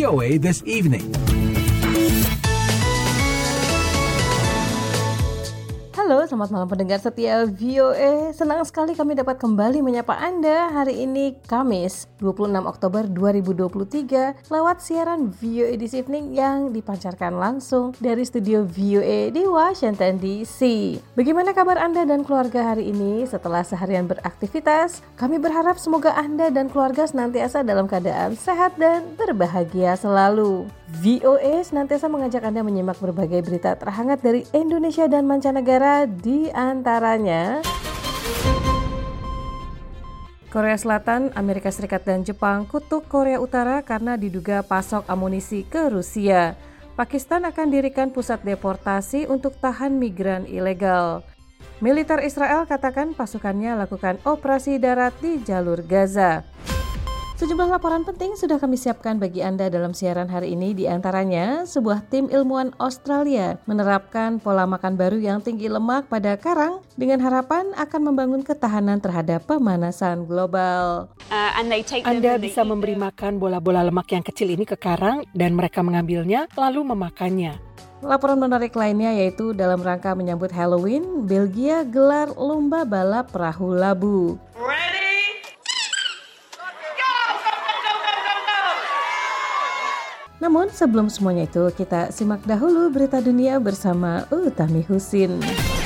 VOA This Evening. Halo, selamat malam pendengar setia VOA. Senang sekali kami dapat kembali menyapa Anda hari ini Kamis 26 Oktober 2023 lewat siaran VOA This Evening yang dipancarkan langsung dari studio VOA di Washington DC. Bagaimana kabar Anda dan keluarga hari ini setelah seharian beraktivitas? Kami berharap semoga Anda dan keluarga senantiasa dalam keadaan sehat dan berbahagia selalu. VOA senantiasa mengajak Anda menyimak berbagai berita terhangat dari Indonesia dan mancanegara, di antaranya Korea Selatan, Amerika Serikat dan Jepang kutuk Korea Utara karena diduga pasok amunisi ke Rusia. Pakistan akan dirikan pusat deportasi untuk tahan migran ilegal. Militer Israel katakan pasukannya lakukan operasi darat di jalur Gaza. Sejumlah laporan penting sudah kami siapkan bagi Anda dalam siaran hari ini, di antaranya sebuah tim ilmuwan Australia menerapkan pola makan baru yang tinggi lemak pada karang dengan harapan akan membangun ketahanan terhadap pemanasan global. Anda bisa memberi makan bola-bola lemak yang kecil ini ke karang dan mereka mengambilnya lalu memakannya. Laporan menarik lainnya yaitu dalam rangka menyambut Halloween, Belgia gelar lomba balap perahu labu. Namun sebelum semuanya itu, kita simak dahulu berita dunia bersama Utami Husin.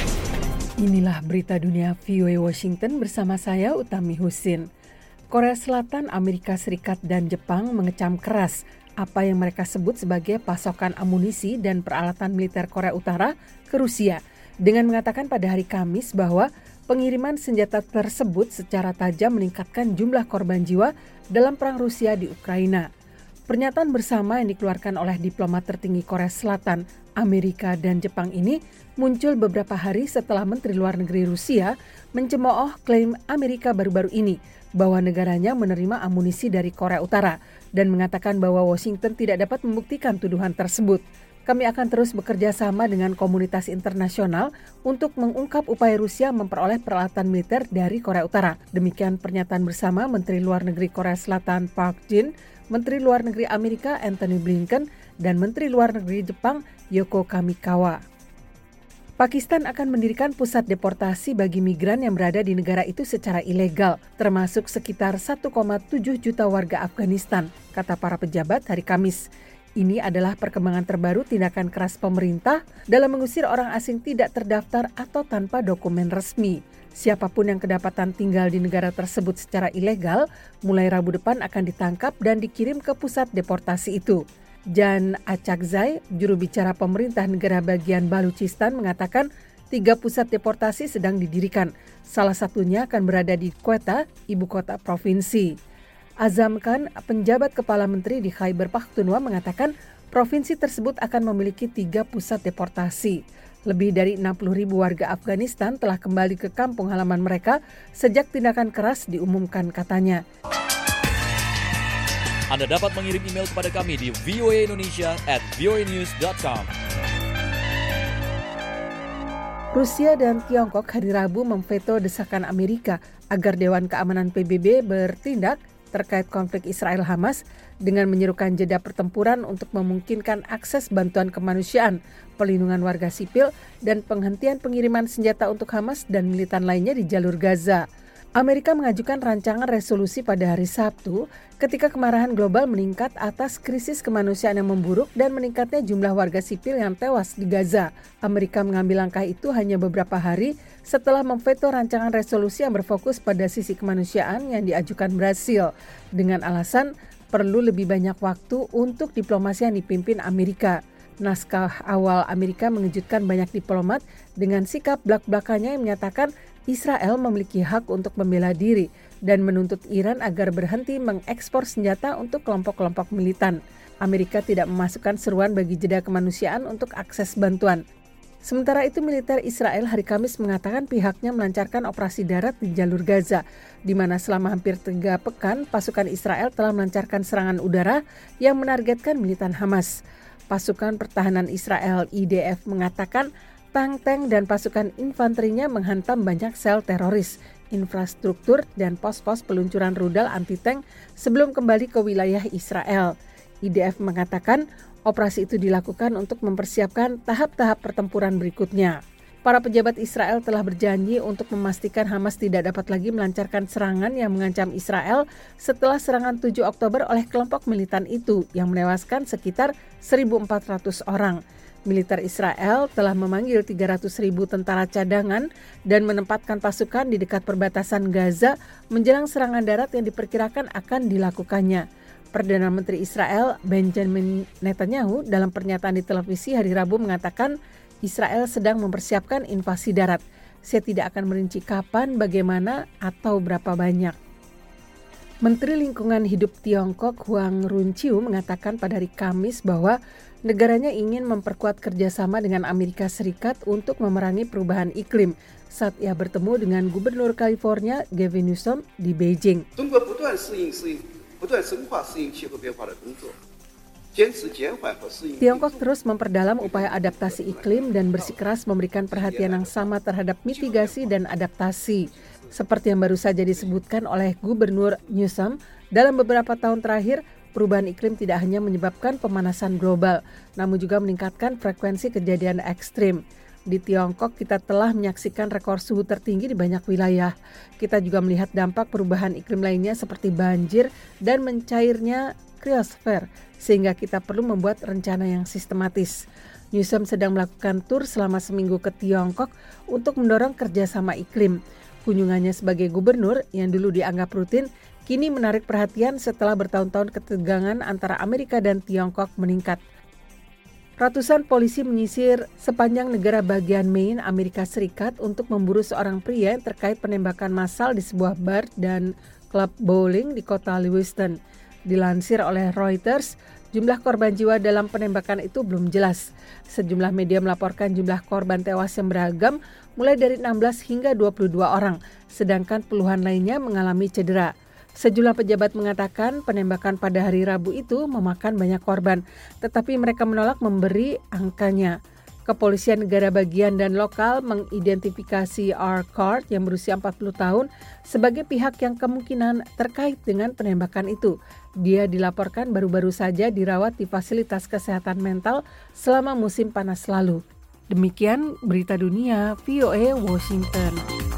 Inilah berita dunia VOA Washington bersama saya Utami Husin. Korea Selatan, Amerika Serikat dan Jepang mengecam keras apa yang mereka sebut sebagai pasokan amunisi dan peralatan militer Korea Utara ke Rusia dengan mengatakan pada hari Kamis bahwa pengiriman senjata tersebut secara tajam meningkatkan jumlah korban jiwa dalam perang Rusia di Ukraina. Pernyataan bersama yang dikeluarkan oleh diplomat tertinggi Korea Selatan, Amerika, dan Jepang ini muncul beberapa hari setelah Menteri Luar Negeri Rusia mencemooh klaim Amerika baru-baru ini bahwa negaranya menerima amunisi dari Korea Utara dan mengatakan bahwa Washington tidak dapat membuktikan tuduhan tersebut. Kami akan terus bekerja sama dengan komunitas internasional untuk mengungkap upaya Rusia memperoleh peralatan militer dari Korea Utara. Demikian pernyataan bersama Menteri Luar Negeri Korea Selatan Park Jin, Menteri Luar Negeri Amerika Antony Blinken, dan Menteri Luar Negeri Jepang Yoko Kamikawa. Pakistan akan mendirikan pusat deportasi bagi migran yang berada di negara itu secara ilegal, termasuk sekitar 1,7 juta warga Afghanistan, kata para pejabat hari Kamis. Ini adalah perkembangan terbaru tindakan keras pemerintah dalam mengusir orang asing tidak terdaftar atau tanpa dokumen resmi. Siapapun yang kedapatan tinggal di negara tersebut secara ilegal, mulai Rabu depan akan ditangkap dan dikirim ke pusat deportasi itu. Jan Achakzai, juru bicara pemerintah negara bagian Baluchistan, mengatakan 3 pusat deportasi sedang didirikan. Salah satunya akan berada di Quetta, ibu kota provinsi. Azam Khan, penjabat kepala menteri di Khyber Pakhtunkhwa, mengatakan provinsi tersebut akan memiliki 3 pusat deportasi. Lebih dari 60.000 warga Afghanistan telah kembali ke kampung halaman mereka sejak tindakan keras diumumkan, katanya. Anda dapat mengirim email kepada kami di voaindonesia@voanews.com. Rusia dan Tiongkok hari Rabu memveto desakan Amerika agar Dewan Keamanan PBB bertindak terkait konflik Israel-Hamas dengan menyerukan jeda pertempuran untuk memungkinkan akses bantuan kemanusiaan, pelindungan warga sipil, dan penghentian pengiriman senjata untuk Hamas dan militan lainnya di jalur Gaza. Amerika mengajukan rancangan resolusi pada hari Sabtu ketika kemarahan global meningkat atas krisis kemanusiaan yang memburuk dan meningkatnya jumlah warga sipil yang tewas di Gaza. Amerika mengambil langkah itu hanya beberapa hari setelah memveto rancangan resolusi yang berfokus pada sisi kemanusiaan yang diajukan Brasil dengan alasan perlu lebih banyak waktu untuk diplomasi yang dipimpin Amerika. Naskah awal Amerika mengejutkan banyak diplomat dengan sikap blak-blakannya yang menyatakan Israel memiliki hak untuk membela diri dan menuntut Iran agar berhenti mengekspor senjata untuk kelompok-kelompok militan. Amerika tidak memasukkan seruan bagi jeda kemanusiaan untuk akses bantuan. Sementara itu, militer Israel hari Kamis mengatakan pihaknya melancarkan operasi darat di jalur Gaza, di mana selama hampir 3 pekan pasukan Israel telah melancarkan serangan udara yang menargetkan militan Hamas. Pasukan Pertahanan Israel IDF mengatakan tank-tank dan pasukan infanterinya menghantam banyak sel teroris, infrastruktur, dan pos-pos peluncuran rudal anti-tank sebelum kembali ke wilayah Israel. IDF mengatakan operasi itu dilakukan untuk mempersiapkan tahap-tahap pertempuran berikutnya. Para pejabat Israel telah berjanji untuk memastikan Hamas tidak dapat lagi melancarkan serangan yang mengancam Israel setelah serangan 7 Oktober oleh kelompok militan itu yang menewaskan sekitar 1.400 orang. Militer Israel telah memanggil 300.000 tentara cadangan dan menempatkan pasukan di dekat perbatasan Gaza menjelang serangan darat yang diperkirakan akan dilakukannya. Perdana Menteri Israel Benjamin Netanyahu dalam pernyataan di televisi hari Rabu mengatakan Israel sedang mempersiapkan invasi darat. Saya tidak akan merinci kapan, bagaimana, atau berapa banyak. Menteri Lingkungan Hidup Tiongkok Huang Runciu mengatakan pada hari Kamis bahwa negaranya ingin memperkuat kerjasama dengan Amerika Serikat untuk memerangi perubahan iklim saat ia bertemu dengan Gubernur California Gavin Newsom di Beijing. Tiongkok terus memperdalam upaya adaptasi iklim dan bersikeras memberikan perhatian yang sama terhadap mitigasi dan adaptasi. Seperti yang baru saja disebutkan oleh Gubernur Newsom, dalam beberapa tahun terakhir, perubahan iklim tidak hanya menyebabkan pemanasan global, namun juga meningkatkan frekuensi kejadian ekstrim. Di Tiongkok, kita telah menyaksikan rekor suhu tertinggi di banyak wilayah. Kita juga melihat dampak perubahan iklim lainnya seperti banjir dan mencairnya kriosfer, sehingga kita perlu membuat rencana yang sistematis. Newsom sedang melakukan tur selama seminggu ke Tiongkok untuk mendorong kerjasama iklim. Kunjungannya sebagai gubernur yang dulu dianggap rutin, kini menarik perhatian setelah bertahun-tahun ketegangan antara Amerika dan Tiongkok meningkat. Ratusan polisi menyisir sepanjang negara bagian Maine, Amerika Serikat untuk memburu seorang pria yang terkait penembakan massal di sebuah bar dan klub bowling di kota Lewiston. Dilansir oleh Reuters, jumlah korban jiwa dalam penembakan itu belum jelas. Sejumlah media melaporkan jumlah korban tewas yang beragam, mulai dari 16 hingga 22 orang, sedangkan puluhan lainnya mengalami cedera. Sejumlah pejabat mengatakan penembakan pada hari Rabu itu memakan banyak korban, tetapi mereka menolak memberi angkanya. Kepolisian negara bagian dan lokal mengidentifikasi R. Card yang berusia 40 tahun sebagai pihak yang kemungkinan terkait dengan penembakan itu. Dia dilaporkan baru-baru saja dirawat di fasilitas kesehatan mental selama musim panas lalu. Demikian berita dunia VOA Washington.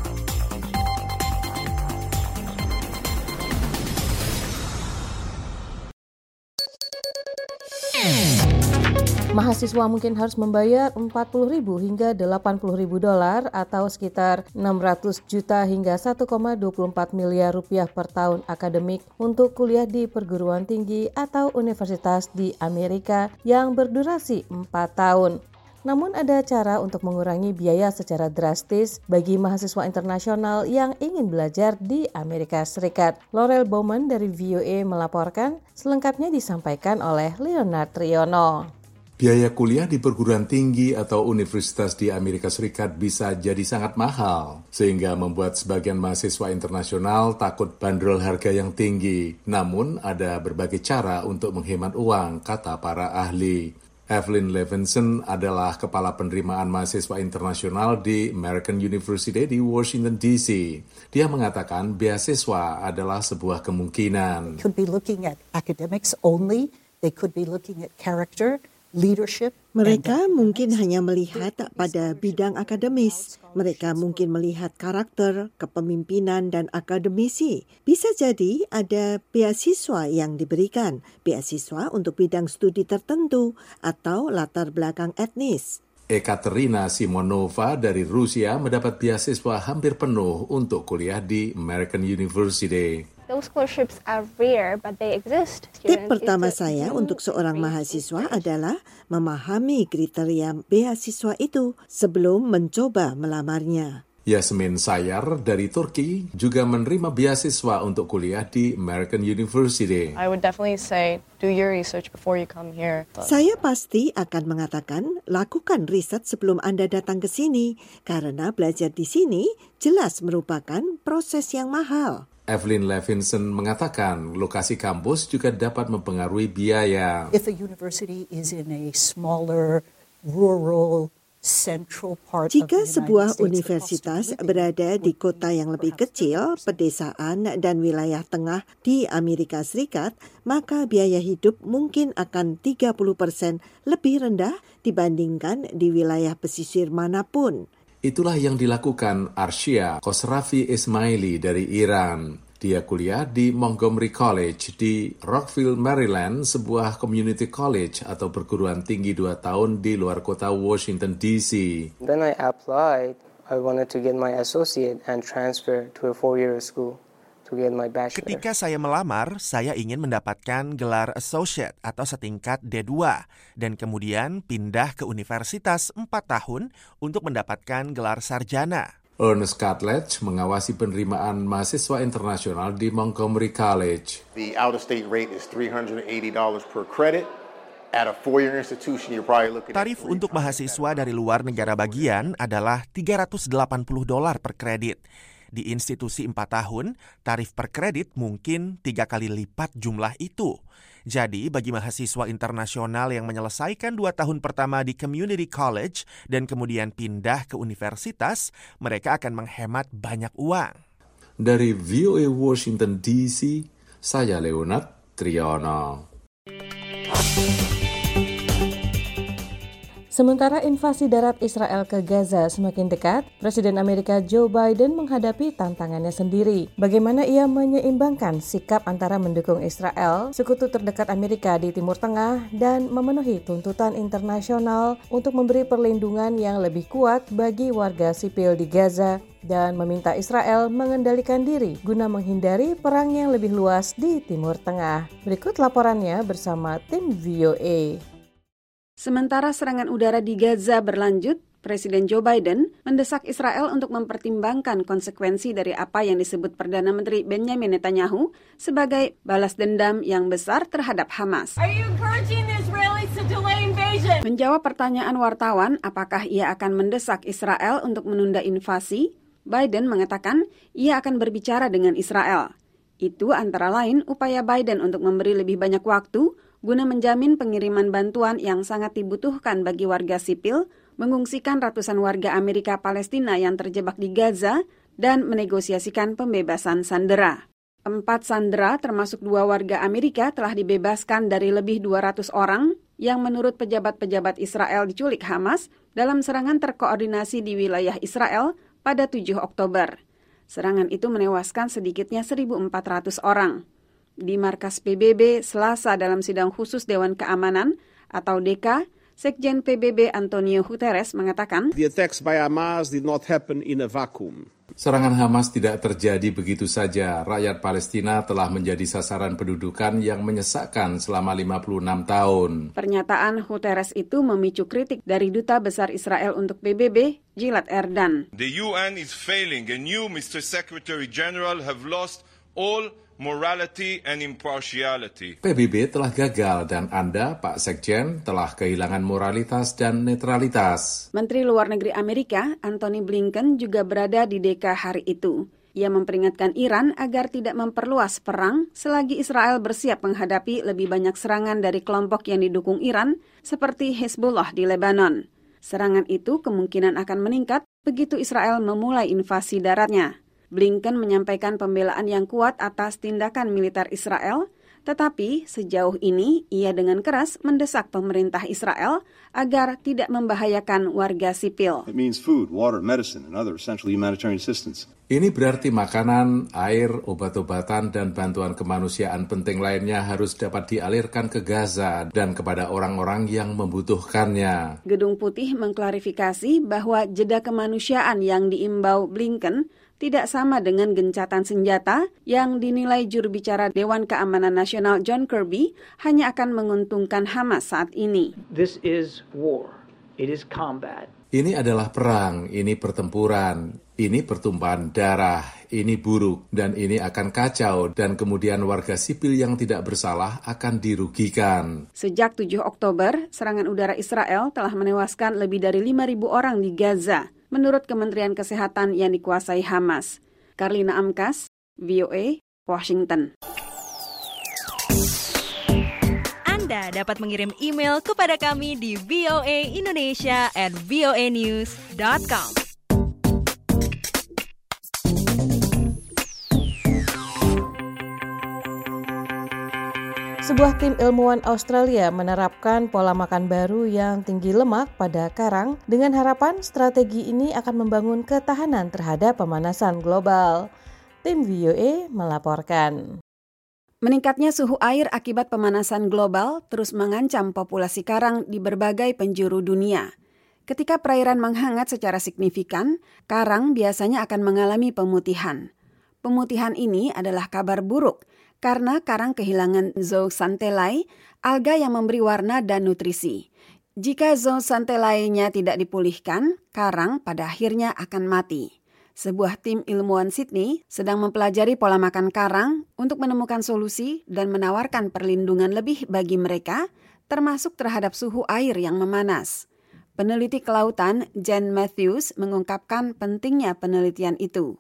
Mahasiswa mungkin harus membayar 40.000 hingga 80.000 dolar atau sekitar 600 juta hingga 1,24 miliar rupiah per tahun akademik untuk kuliah di perguruan tinggi atau universitas di Amerika yang berdurasi 4 tahun. Namun ada cara untuk mengurangi biaya secara drastis bagi mahasiswa internasional yang ingin belajar di Amerika Serikat. Laurel Bowman dari VOA melaporkan, selengkapnya disampaikan oleh Leonard Triono. Biaya kuliah di perguruan tinggi atau universitas di Amerika Serikat bisa jadi sangat mahal, sehingga membuat sebagian mahasiswa internasional takut bandrol harga yang tinggi. Namun, ada berbagai cara untuk menghemat uang, kata para ahli. Evelyn Levinson adalah kepala penerimaan mahasiswa internasional di American University di Washington, D.C. Dia mengatakan beasiswa adalah sebuah kemungkinan. Could be looking at academics only. They could be looking at character. Mereka mungkin hanya melihat pada bidang akademis. Mereka mungkin melihat karakter, kepemimpinan, dan akademisi. Bisa jadi ada beasiswa yang diberikan, beasiswa untuk bidang studi tertentu, atau latar belakang etnis. Ekaterina Simonova dari Rusia mendapat beasiswa hampir penuh untuk kuliah di American University. Tip pertama saya untuk seorang mahasiswa adalah memahami kriteria beasiswa itu sebelum mencoba melamarnya. Yasmin Sayar dari Turki juga menerima beasiswa untuk kuliah di American University. I would definitely say do your research before you come here. Saya pasti akan mengatakan lakukan riset sebelum Anda datang ke sini karena belajar di sini jelas merupakan proses yang mahal. Evelyn Levinson mengatakan lokasi kampus juga dapat mempengaruhi biaya. If a university is in a smaller, rural central part Jika of the sebuah United States, universitas berada di kota yang lebih kecil, pedesaan, dan wilayah tengah di Amerika Serikat, maka biaya hidup mungkin akan 30% lebih rendah dibandingkan di wilayah pesisir manapun. Itulah yang dilakukan Arshia Khosravi Ismaili dari Iran. Dia kuliah di Montgomery College di Rockville, Maryland, sebuah community college atau perguruan tinggi 2 tahun di luar kota Washington, D.C. Then I applied. I wanted to get my associate and transfer to a 4-year school to get my bachelor. Ketika saya melamar, saya ingin mendapatkan gelar associate atau setingkat D2 dan kemudian pindah ke universitas 4 tahun untuk mendapatkan gelar sarjana. Ernest Cutledge mengawasi penerimaan mahasiswa internasional di Montgomery College. The out-of-state rate is $380 per credit. At a 4-year institution, you're probably looking at Tarif untuk mahasiswa dari luar negara bagian adalah $380 per kredit. Di institusi 4 tahun, tarif per kredit mungkin 3 kali lipat jumlah itu. Jadi, bagi mahasiswa internasional yang menyelesaikan 2 tahun pertama di community college dan kemudian pindah ke universitas, mereka akan menghemat banyak uang. Dari VOA Washington DC, saya Leonard Triono. Sementara invasi darat Israel ke Gaza semakin dekat, Presiden Amerika Joe Biden menghadapi tantangannya sendiri. Bagaimana ia menyeimbangkan sikap antara mendukung Israel, sekutu terdekat Amerika di Timur Tengah, dan memenuhi tuntutan internasional untuk memberi perlindungan yang lebih kuat bagi warga sipil di Gaza dan meminta Israel mengendalikan diri guna menghindari perang yang lebih luas di Timur Tengah. Berikut laporannya bersama tim VOA. Sementara serangan udara di Gaza berlanjut, Presiden Joe Biden mendesak Israel untuk mempertimbangkan konsekuensi dari apa yang disebut Perdana Menteri Benjamin Netanyahu sebagai balas dendam yang besar terhadap Hamas. Menjawab pertanyaan wartawan apakah ia akan mendesak Israel untuk menunda invasi, Biden mengatakan ia akan berbicara dengan Israel. Itu antara lain upaya Biden untuk memberi lebih banyak waktu guna menjamin pengiriman bantuan yang sangat dibutuhkan bagi warga sipil, mengungsikan ratusan warga Amerika Palestina yang terjebak di Gaza, dan menegosiasikan pembebasan sandera. 4 sandera termasuk 2 warga Amerika telah dibebaskan dari lebih 200 orang yang menurut pejabat-pejabat Israel diculik Hamas dalam serangan terkoordinasi di wilayah Israel pada 7 Oktober. Serangan itu menewaskan sedikitnya 1.400 orang. Di markas PBB Selasa dalam sidang khusus Dewan Keamanan atau DK, Sekjen PBB Antonio Guterres mengatakan, The attacks by Hamas did not happen in a vacuum. Serangan Hamas tidak terjadi begitu saja. Rakyat Palestina telah menjadi sasaran pendudukan yang menyesakkan selama 56 tahun. Pernyataan Guterres itu memicu kritik dari Duta Besar Israel untuk PBB, Gilad Erdan. The UN is failing and you, Mr. Secretary General, have lost all morality and impartiality. PBB telah gagal dan Anda, Pak Sekjen, telah kehilangan moralitas dan netralitas. Menteri Luar Negeri Amerika, Antony Blinken, juga berada di DK hari itu. Ia memperingatkan Iran agar tidak memperluas perang selagi Israel bersiap menghadapi lebih banyak serangan dari kelompok yang didukung Iran, seperti Hezbollah di Lebanon. Serangan itu kemungkinan akan meningkat begitu Israel memulai invasi daratnya. Blinken menyampaikan pembelaan yang kuat atas tindakan militer Israel, tetapi sejauh ini ia dengan keras mendesak pemerintah Israel agar tidak membahayakan warga sipil. It means food, water, medicine, and other essential humanitarian assistance. Ini berarti makanan, air, obat-obatan, dan bantuan kemanusiaan penting lainnya harus dapat dialirkan ke Gaza dan kepada orang-orang yang membutuhkannya. Gedung Putih mengklarifikasi bahwa jeda kemanusiaan yang diimbau Blinken tidak sama dengan gencatan senjata yang dinilai juru bicara Dewan Keamanan Nasional John Kirby hanya akan menguntungkan Hamas saat ini. This is war. It is combat. Ini adalah perang, ini pertempuran, ini pertumpahan darah, ini buruk, dan ini akan kacau, dan kemudian warga sipil yang tidak bersalah akan dirugikan. Sejak 7 Oktober, serangan udara Israel telah menewaskan lebih dari 5.000 orang di Gaza, menurut Kementerian Kesehatan yang dikuasai Hamas. Karlina Amkas, VOA, Washington. Anda Anda dapat mengirim email kepada kami di voaindonesia@voanews.com. Sebuah tim ilmuwan Australia menerapkan pola makan baru yang tinggi lemak pada karang dengan harapan strategi ini akan membangun ketahanan terhadap pemanasan global. Tim VOA melaporkan. Meningkatnya suhu air akibat pemanasan global terus mengancam populasi karang di berbagai penjuru dunia. Ketika perairan menghangat secara signifikan, karang biasanya akan mengalami pemutihan. Pemutihan ini adalah kabar buruk karena karang kehilangan zooxanthellae, alga yang memberi warna dan nutrisi. Jika zooxanthellae-nya tidak dipulihkan, karang pada akhirnya akan mati. Sebuah tim ilmuwan Sydney sedang mempelajari pola makan karang untuk menemukan solusi dan menawarkan perlindungan lebih bagi mereka, termasuk terhadap suhu air yang memanas. Peneliti kelautan Jen Matthews mengungkapkan pentingnya penelitian itu.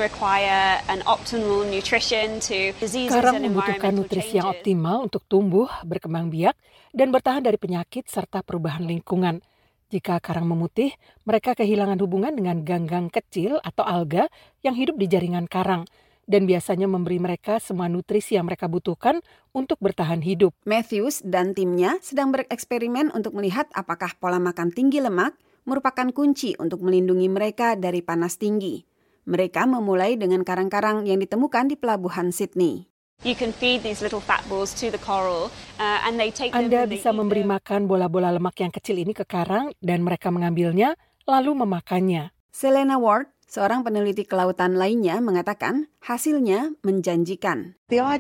Karang membutuhkan nutrisi yang optimal untuk tumbuh, berkembang biak, dan bertahan dari penyakit serta perubahan lingkungan. Jika karang memutih, mereka kehilangan hubungan dengan ganggang kecil atau alga yang hidup di jaringan karang dan biasanya memberi mereka semua nutrisi yang mereka butuhkan untuk bertahan hidup. Matthews dan timnya sedang bereksperimen untuk melihat apakah pola makan tinggi lemak merupakan kunci untuk melindungi mereka dari panas tinggi. Mereka memulai dengan karang-karang yang ditemukan di pelabuhan Sydney. Anda bisa memberi makan bola-bola lemak yang kecil ini ke karang dan mereka mengambilnya lalu memakannya. Selena Ward, seorang peneliti kelautan lainnya, mengatakan hasilnya menjanjikan.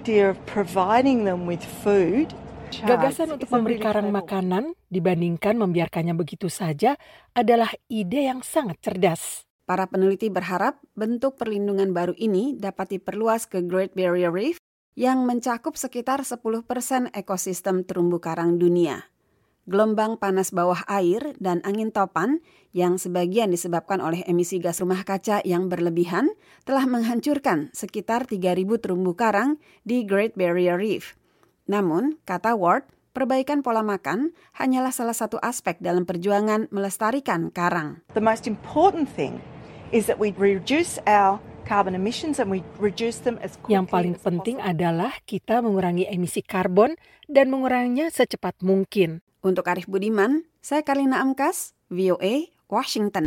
Gagasan untuk memberi karang makanan dibandingkan membiarkannya begitu saja adalah ide yang sangat cerdas. Para peneliti berharap bentuk perlindungan baru ini dapat diperluas ke Great Barrier Reef yang mencakup sekitar 10% ekosistem terumbu karang dunia. Gelombang panas bawah air dan angin topan yang sebagian disebabkan oleh emisi gas rumah kaca yang berlebihan telah menghancurkan sekitar 3.000 terumbu karang di Great Barrier Reef. Namun, kata Ward, perbaikan pola makan hanyalah salah satu aspek dalam perjuangan melestarikan karang. The most important thing is that we reduce our carbon emissions and we reduce them as quickly. Yang paling penting adalah kita mengurangi emisi karbon dan menguranginya secepat mungkin. Untuk Arif Budiman, saya Karlina Amkas, VOA, Washington.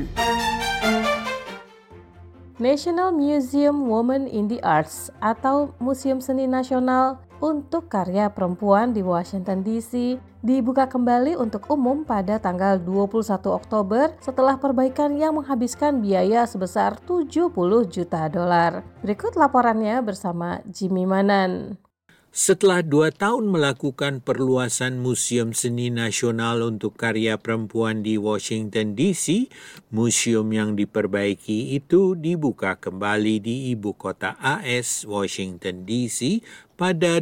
National Museum Women in the Arts atau Museum Seni Nasional untuk Karya Perempuan di Washington DC dibuka kembali untuk umum pada tanggal 21 Oktober setelah perbaikan yang menghabiskan biaya sebesar $70 juta. Berikut laporannya bersama Jimmy Manan. Setelah 2 tahun melakukan perluasan Museum Seni Nasional untuk Karya Perempuan di Washington DC, museum yang diperbaiki itu dibuka kembali di ibu kota AS, Washington DC, pada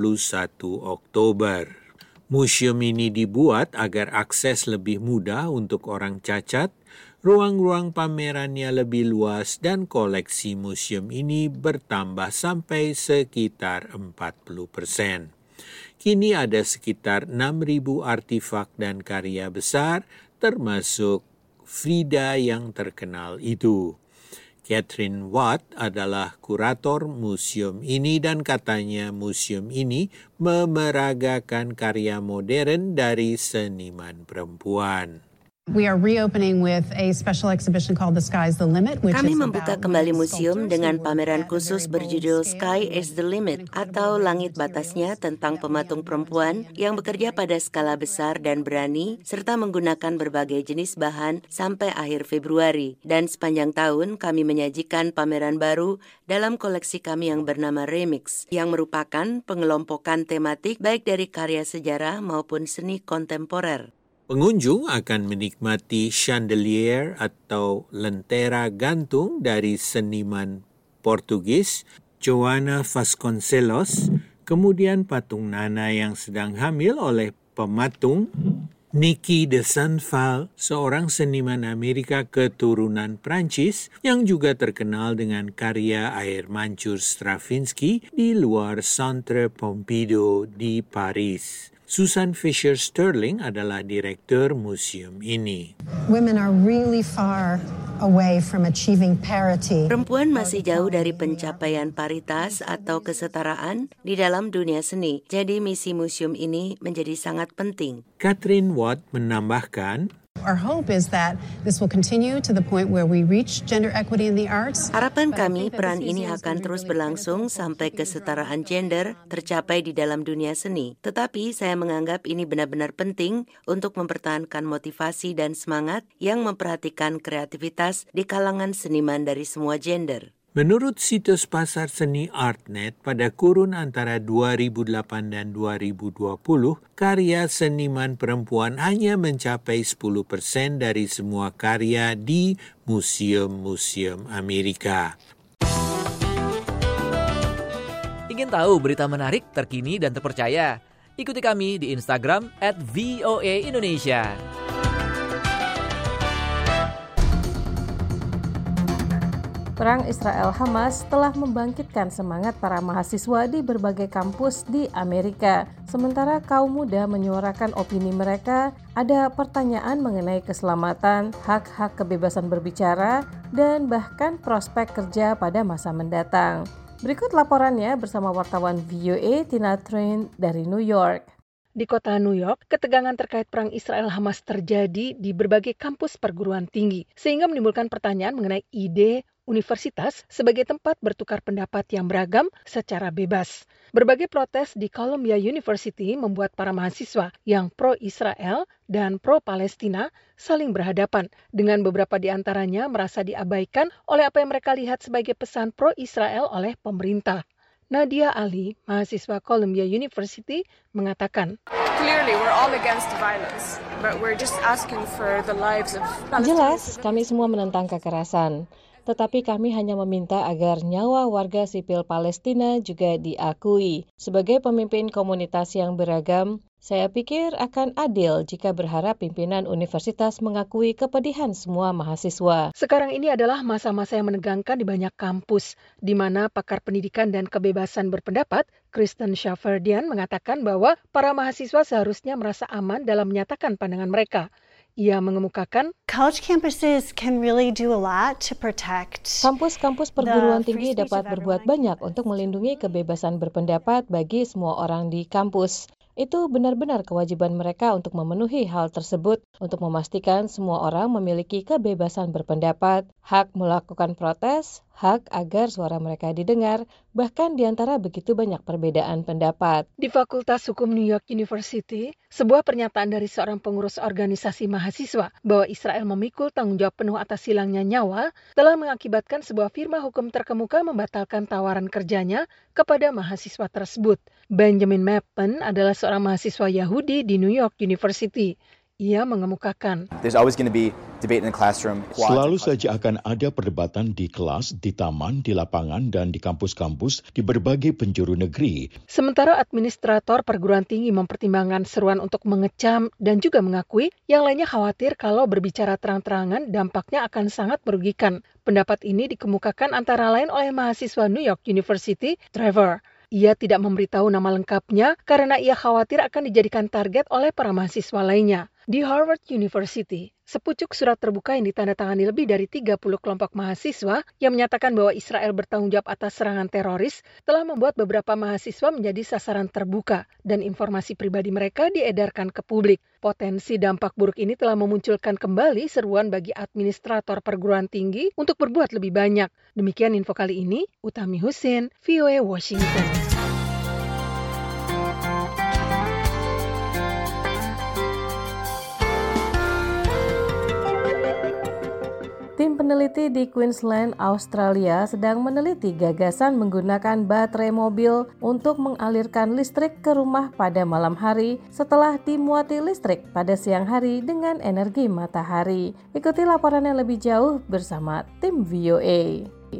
21 Oktober. Museum ini dibuat agar akses lebih mudah untuk orang cacat, ruang-ruang pamerannya lebih luas dan koleksi museum ini bertambah sampai sekitar 40%. Kini ada sekitar 6.000 artifak dan karya besar termasuk Frida yang terkenal itu. Catherine Watt adalah kurator museum ini dan katanya museum ini memeragakan karya modern dari seniman perempuan. We are reopening with a special exhibition called The Sky's the Limit. Kami membuka kembali museum dengan pameran khusus berjudul Sky is the Limit atau Langit Batasnya tentang pematung perempuan yang bekerja pada skala besar dan berani serta menggunakan berbagai jenis bahan sampai akhir Februari. Dan sepanjang tahun kami menyajikan pameran baru dalam koleksi kami yang bernama Remix yang merupakan pengelompokan tematik baik dari karya sejarah maupun seni kontemporer. Pengunjung akan menikmati chandelier atau lentera gantung dari seniman Portugis Joana Vasconcelos, kemudian patung Nana yang sedang hamil oleh pematung Niki de Saint-Phal, seorang seniman Amerika keturunan Prancis yang juga terkenal dengan karya air mancur Stravinsky di luar Centre Pompidou di Paris. Susan Fisher Sterling adalah direktur museum ini. Women are really far away from achieving parity. Perempuan masih jauh dari pencapaian paritas atau kesetaraan di dalam dunia seni. Jadi misi museum ini menjadi sangat penting. Catherine Watt menambahkan, Our hope is that this will continue to the point where we reach gender equity in the arts. Harapan kami peran ini akan terus berlangsung sampai kesetaraan gender tercapai di dalam dunia seni. Tetapi saya menganggap ini benar-benar penting untuk mempertahankan motivasi dan semangat yang memperhatikan kreativitas di kalangan seniman dari semua gender. Menurut situs pasar seni Artnet, pada kurun antara 2008 dan 2020, karya seniman perempuan hanya mencapai 10% dari semua karya di museum-museum Amerika. Ingin tahu berita menarik, terkini, dan terpercaya? Ikuti kami di Instagram @VOA_Indonesia. Perang Israel-Hamas telah membangkitkan semangat para mahasiswa di berbagai kampus di Amerika. Sementara kaum muda menyuarakan opini mereka, ada pertanyaan mengenai keselamatan, hak-hak kebebasan berbicara, dan bahkan prospek kerja pada masa mendatang. Berikut laporannya bersama wartawan VOA Tina Train dari New York. Di kota New York, ketegangan terkait perang Israel-Hamas terjadi di berbagai kampus perguruan tinggi, sehingga menimbulkan pertanyaan mengenai ide universitas sebagai tempat bertukar pendapat yang beragam secara bebas. Berbagai protes di Columbia University membuat para mahasiswa yang pro-Israel dan pro-Palestina saling berhadapan, dengan beberapa di antaranya merasa diabaikan oleh apa yang mereka lihat sebagai pesan pro-Israel oleh pemerintah. Nadia Ali, mahasiswa Columbia University, mengatakan, Clearly, we're all against violence, but we're just asking for the lives of Palestinians. Jelas, kami semua menentang kekerasan. Tetapi kami hanya meminta agar nyawa warga sipil Palestina juga diakui. Sebagai pemimpin komunitas yang beragam, saya pikir akan adil jika berharap pimpinan universitas mengakui kepedihan semua mahasiswa. Sekarang ini adalah masa-masa yang menegangkan di banyak kampus, di mana pakar pendidikan dan kebebasan berpendapat, Kristen Shafardian, mengatakan bahwa para mahasiswa seharusnya merasa aman dalam menyatakan pandangan mereka. Ia mengemukakan, college campuses can really do a lot to protect. Kampus-kampus perguruan tinggi dapat berbuat banyak untuk melindungi kebebasan berpendapat bagi semua orang di kampus. Itu benar-benar kewajiban mereka untuk memenuhi hal tersebut, untuk memastikan semua orang memiliki kebebasan berpendapat, hak melakukan protes, hak agar suara mereka didengar, bahkan di antara begitu banyak perbedaan pendapat. Di Fakultas Hukum New York University, sebuah pernyataan dari seorang pengurus organisasi mahasiswa bahwa Israel memikul tanggung jawab penuh atas hilangnya nyawa telah mengakibatkan sebuah firma hukum terkemuka membatalkan tawaran kerjanya kepada mahasiswa tersebut. Benjamin Mappen adalah seorang mahasiswa Yahudi di New York University. Ia mengemukakan, selalu saja akan ada perdebatan di kelas, di taman, di lapangan, dan di kampus-kampus di berbagai penjuru negeri. Sementara administrator perguruan tinggi mempertimbangkan seruan untuk mengecam dan juga mengakui, yang lainnya khawatir kalau berbicara terang-terangan dampaknya akan sangat merugikan. Pendapat ini dikemukakan antara lain oleh mahasiswa New York University, Trevor. Ia tidak memberitahu nama lengkapnya karena ia khawatir akan dijadikan target oleh para mahasiswa lainnya. Di Harvard University, sepucuk surat terbuka yang ditandatangani lebih dari 30 kelompok mahasiswa yang menyatakan bahwa Israel bertanggung jawab atas serangan teroris telah membuat beberapa mahasiswa menjadi sasaran terbuka dan informasi pribadi mereka diedarkan ke publik. Potensi dampak buruk ini telah memunculkan kembali seruan bagi administrator perguruan tinggi untuk berbuat lebih banyak. Demikian info kali ini, Utami Husin, VOA Washington. Tim peneliti di Queensland, Australia sedang meneliti gagasan menggunakan baterai mobil untuk mengalirkan listrik ke rumah pada malam hari setelah dimuati listrik pada siang hari dengan energi matahari. Ikuti laporannya lebih jauh bersama tim VOA.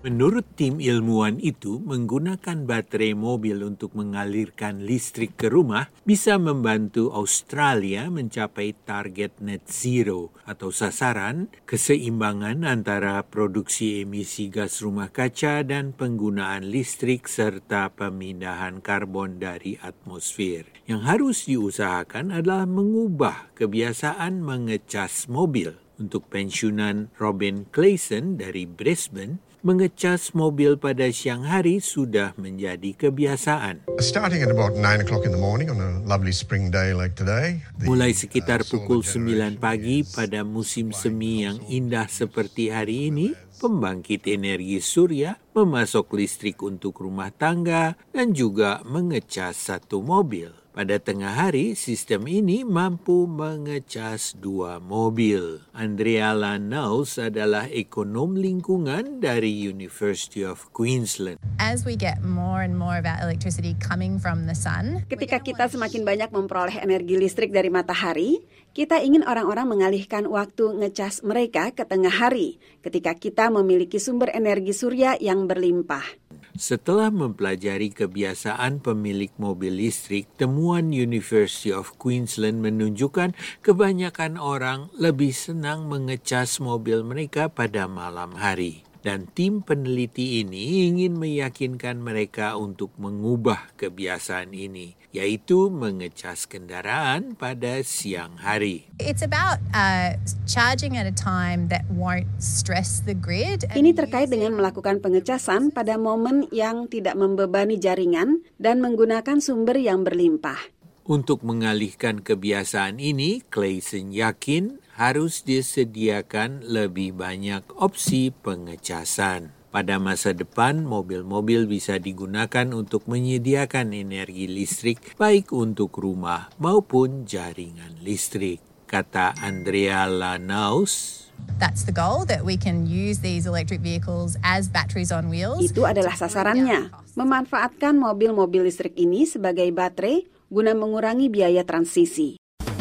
Menurut tim ilmuwan itu, menggunakan baterai mobil untuk mengalirkan listrik ke rumah bisa membantu Australia mencapai target net zero atau sasaran keseimbangan antara produksi emisi gas rumah kaca dan penggunaan listrik serta pemindahan karbon dari atmosfer. Yang harus diusahakan adalah mengubah kebiasaan mengecas mobil. Untuk pensiunan Robin Clayson dari Brisbane, mengecas mobil pada siang hari sudah menjadi kebiasaan. Starting at about 9 o'clock in the morning on a lovely spring day like today. Mulai sekitar pukul 9 pagi pada musim semi yang indah seperti hari ini, pembangkit energi surya memasok listrik untuk rumah tangga dan juga mengecas satu mobil. Pada tengah hari, sistem ini mampu mengecas 2 mobil. Andrea Lanaus adalah ekonom lingkungan dari University of Queensland. As we get more and more of our electricity coming from the sun, ketika kita semakin banyak memperoleh energi listrik dari matahari, kita ingin orang-orang mengalihkan waktu ngecas mereka ke tengah hari ketika kita memiliki sumber energi surya yang berlimpah. Setelah mempelajari kebiasaan pemilik mobil listrik, temuan University of Queensland menunjukkan kebanyakan orang lebih senang mengecas mobil mereka pada malam hari. Dan tim peneliti ini ingin meyakinkan mereka untuk mengubah kebiasaan ini, yaitu mengecas kendaraan pada siang hari. It's about charging at a time that won't stress the grid. Ini terkait dengan melakukan pengecasan pada momen yang tidak membebani jaringan dan menggunakan sumber yang berlimpah. Untuk mengalihkan kebiasaan ini, Clayson yakin harus disediakan lebih banyak opsi pengecasan. Pada masa depan, mobil-mobil bisa digunakan untuk menyediakan energi listrik baik untuk rumah maupun jaringan listrik, kata Andrea Lanaus. That's the goal, that we can use these electric vehicles as batteries on wheels. Itu adalah sasarannya, memanfaatkan mobil-mobil listrik ini sebagai baterai guna mengurangi biaya transisi.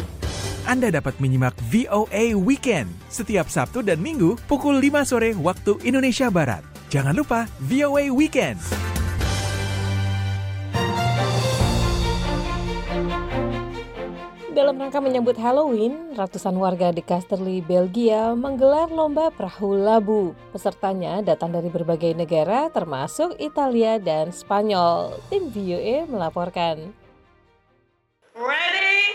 Anda dapat menyimak VOA Weekend setiap Sabtu dan Minggu pukul 5 sore waktu Indonesia Barat. Jangan lupa VOA Weekend. Dalam rangka menyambut Halloween, ratusan warga di Casterly, Belgia menggelar lomba perahu labu. Pesertanya datang dari berbagai negara termasuk Italia dan Spanyol. Tim VOA melaporkan. Ready?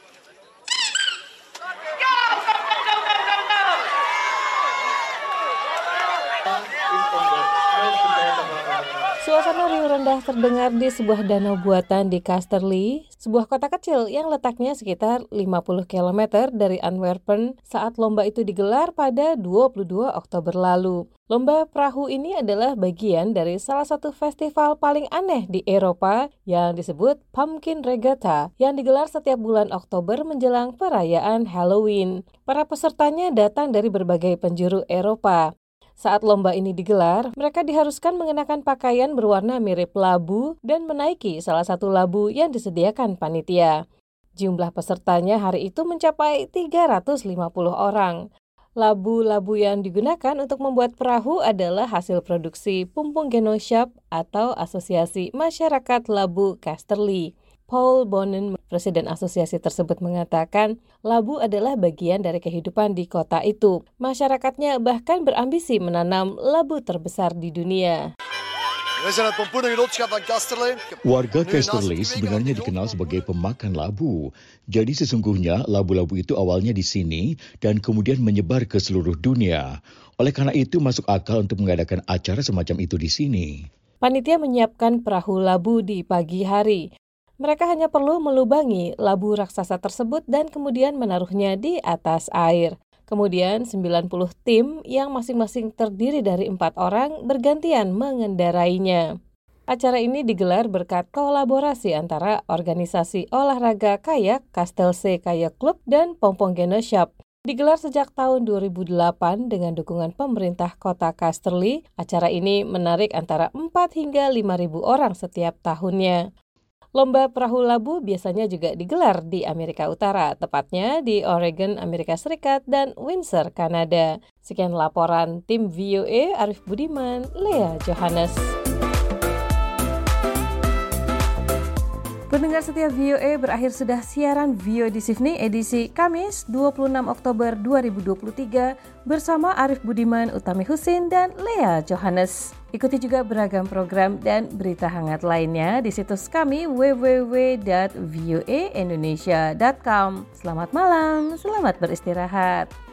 Suasana riuh rendah terdengar di sebuah danau buatan di Casterly, sebuah kota kecil yang letaknya sekitar 50 km dari Antwerpen saat lomba itu digelar pada 22 Oktober lalu. Lomba perahu ini adalah bagian dari salah satu festival paling aneh di Eropa yang disebut Pumpkin Regatta yang digelar setiap bulan Oktober menjelang perayaan Halloween. Para pesertanya datang dari berbagai penjuru Eropa. Saat lomba ini digelar, mereka diharuskan mengenakan pakaian berwarna mirip labu dan menaiki salah satu labu yang disediakan panitia. Jumlah pesertanya hari itu mencapai 350 orang. Labu-labu yang digunakan untuk membuat perahu adalah hasil produksi Pumpung Genootschap atau Asosiasi Masyarakat Labu Casterly. Paul Bonnen, presiden asosiasi tersebut, mengatakan labu adalah bagian dari kehidupan di kota itu. Masyarakatnya bahkan berambisi menanam labu terbesar di dunia. Warga Casterly sebenarnya dikenal sebagai pemakan labu. Jadi sesungguhnya labu-labu itu awalnya di sini dan kemudian menyebar ke seluruh dunia. Oleh karena itu masuk akal untuk mengadakan acara semacam itu di sini. Panitia menyiapkan perahu labu di pagi hari. Mereka hanya perlu melubangi labu raksasa tersebut dan kemudian menaruhnya di atas air. Kemudian 90 tim yang masing-masing terdiri dari 4 orang bergantian mengendarainya. Acara ini digelar berkat kolaborasi antara organisasi olahraga kayak Castelsee Kayak Club dan Pumpung Genootschap. Digelar sejak tahun 2008 dengan dukungan pemerintah kota Casterly. Acara ini menarik antara 4 hingga 5.000 orang setiap tahunnya. Lomba perahu labu biasanya juga digelar di Amerika Utara, tepatnya di Oregon, Amerika Serikat, dan Windsor, Kanada. Sekian laporan tim VOA, Arif Budiman, Lea Johannes. Pendengar setia VOA, berakhir sudah siaran VOA di Sydney edisi Kamis 26 Oktober 2023 bersama Arif Budiman, Utami Husin, dan Lea Johannes. Ikuti juga beragam program dan berita hangat lainnya di situs kami www.voaindonesia.com. Selamat malam, selamat beristirahat.